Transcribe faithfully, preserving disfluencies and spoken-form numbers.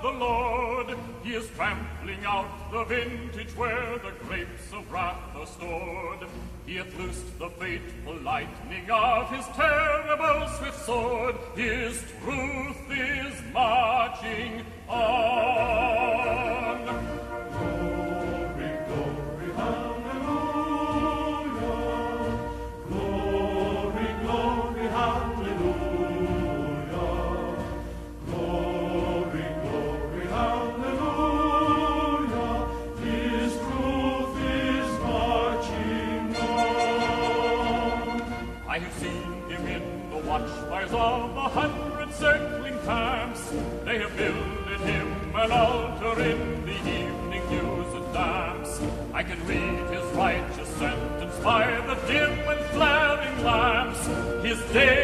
the Lord. He is trampling out the vintage where the grapes of wrath are stored. He hath loosed the fateful lightning of his terrible swift sword. His truth is marching on. Glory, glory, hallelujah. Glory, glory, hallelujah. Glory, glory, hallelujah. His truth is marching on. I have seen him in the watchfires of a hundred circling camps. They have builded him an altar in the evening dews and damps. I can read his righteous sentence by the dim and flaring lamps. His day